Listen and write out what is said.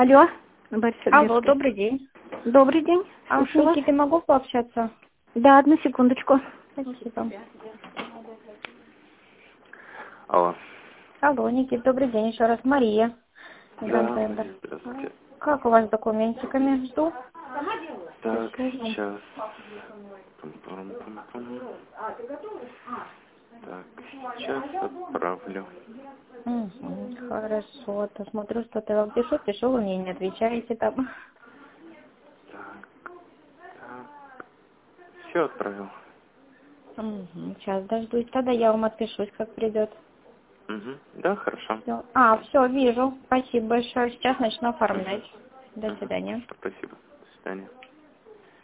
Алло, Борис Алло, Сергеевич. добрый день. Добрый день. А с Слушаю вас. Никитой могу пообщаться? Да, одну секундочку. Спасибо. Алло. Алло, Никит, добрый день еще раз. Мария. Да, здравствуйте. Как у вас с документиками? Жду. Так, сейчас. Пам-пам-пам-пам. Так, сейчас отправлю. Угу, хорошо. То смотрю, что-то я вам пишу, вы мне не отвечаете там. Так, все отправил. Угу, сейчас дождусь, тогда я вам отпишусь, как придет. Угу. Да, хорошо. Все, вижу. Спасибо большое. Сейчас начну оформлять. До свидания. Спасибо. До свидания.